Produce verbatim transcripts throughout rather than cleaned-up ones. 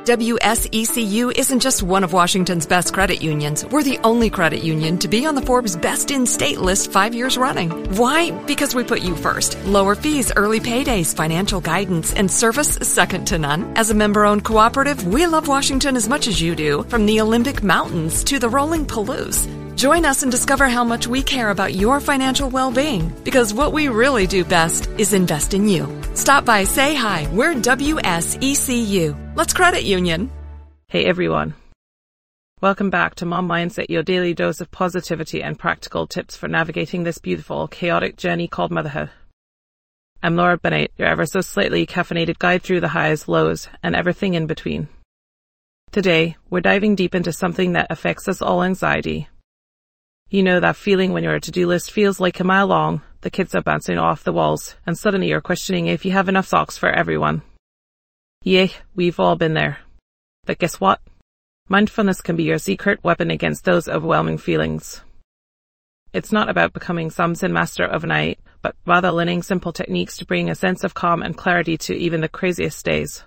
W S E C U isn't just one of Washington's best credit unions. We're the only credit union to be on the Forbes Best in State list five years running. Why? Because we put you first. Lower fees, early paydays, financial guidance, and service second to none. As a member-owned cooperative, we love Washington as much as you do, from the Olympic Mountains to the rolling Palouse. Join us and discover how much we care about your financial well-being, because what we really do best is invest in you. Stop by, say hi. We're W S E C U. Let's credit union. Hey everyone. Welcome back to Mom Mindset, your daily dose of positivity and practical tips for navigating this beautiful, chaotic journey called motherhood. I'm Laura Bennett, your ever so slightly caffeinated guide through the highs, lows, and everything in between. Today, we're diving deep into something that affects us all: anxiety. You know that feeling when your to-do list feels like a mile long, the kids are bouncing off the walls, and suddenly you're questioning if you have enough socks for everyone. Yeah, we've all been there. But guess what? Mindfulness can be your secret weapon against those overwhelming feelings. It's not about becoming some Zen master overnight, but rather learning simple techniques to bring a sense of calm and clarity to even the craziest days.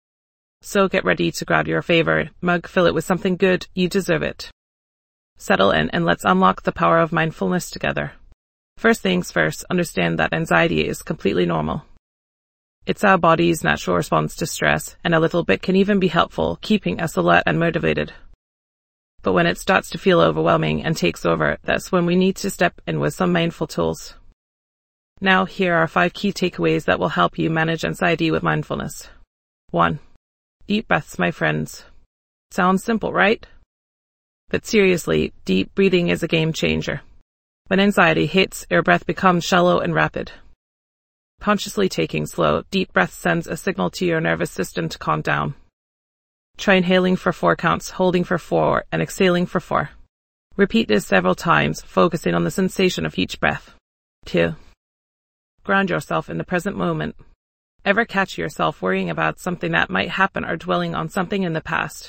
So get ready to grab your favorite mug, fill it with something good, you deserve it. Settle in and let's unlock the power of mindfulness together. First things first, understand that anxiety is completely normal. It's our body's natural response to stress, and a little bit can even be helpful, keeping us alert and motivated. But when it starts to feel overwhelming and takes over, that's when we need to step in with some mindful tools. Now, here are five key takeaways that will help you manage anxiety with mindfulness. one. Deep breaths, my friends. Sounds simple, right? But seriously, deep breathing is a game changer. When anxiety hits, your breath becomes shallow and rapid. Consciously taking slow, deep breaths sends a signal to your nervous system to calm down. Try inhaling for four counts, holding for four, and exhaling for four. Repeat this several times, focusing on the sensation of each breath. two. Ground yourself in the present moment. Ever catch yourself worrying about something that might happen or dwelling on something in the past?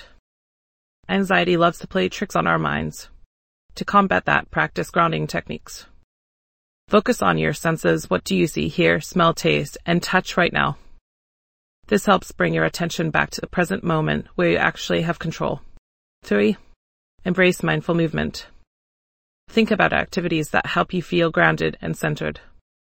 Anxiety loves to play tricks on our minds. To combat that, practice grounding techniques. Focus on your senses. What do you see, hear, smell, taste, and touch right now? This helps bring your attention back to the present moment where you actually have control. three. Embrace mindful movement. Think about activities that help you feel grounded and centered.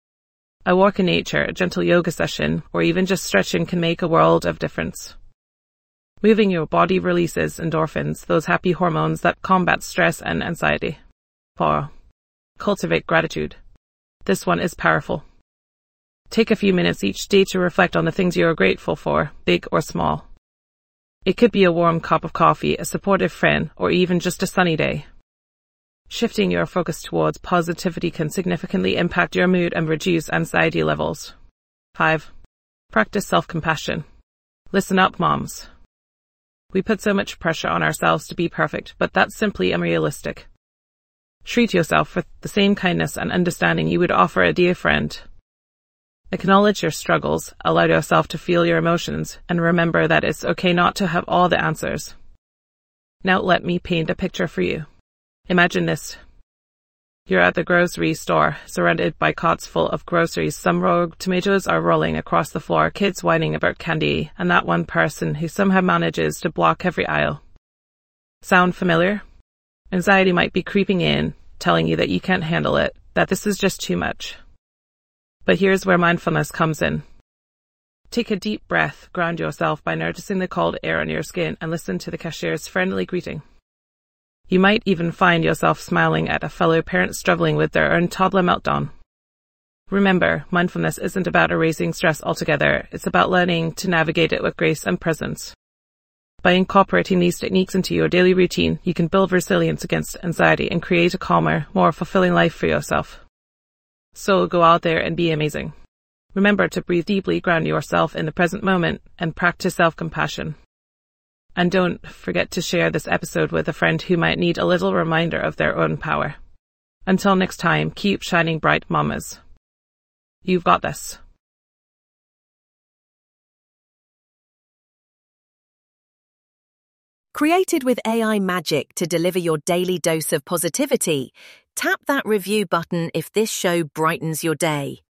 A walk in nature, a gentle yoga session, or even just stretching can make a world of difference. Moving your body releases endorphins, those happy hormones that combat stress and anxiety. four. Cultivate gratitude. This one is powerful. Take a few minutes each day to reflect on the things you are grateful for, big or small. It could be a warm cup of coffee, a supportive friend, or even just a sunny day. Shifting your focus towards positivity can significantly impact your mood and reduce anxiety levels. five. Practice self-compassion. Listen up, moms. We put so much pressure on ourselves to be perfect, but that's simply unrealistic. Treat yourself with the same kindness and understanding you would offer a dear friend. Acknowledge your struggles, allow yourself to feel your emotions, and remember that it's okay not to have all the answers. Now let me paint a picture for you. Imagine this. You're at the grocery store, surrounded by carts full of groceries. Some rogue tomatoes are rolling across the floor, kids whining about candy, and that one person who somehow manages to block every aisle. Sound familiar? Anxiety might be creeping in, telling you that you can't handle it, that this is just too much. But here's where mindfulness comes in. Take a deep breath, ground yourself by noticing the cold air on your skin, and listen to the cashier's friendly greeting. You might even find yourself smiling at a fellow parent struggling with their own toddler meltdown. Remember, mindfulness isn't about erasing stress altogether, it's about learning to navigate it with grace and presence. By incorporating these techniques into your daily routine, you can build resilience against anxiety and create a calmer, more fulfilling life for yourself. So go out there and be amazing. Remember to breathe deeply, ground yourself in the present moment, and practice self-compassion. And don't forget to share this episode with a friend who might need a little reminder of their own power. Until next time, keep shining bright, mamas. You've got this. Created with A I magic to deliver your daily dose of positivity, tap that review button if this show brightens your day.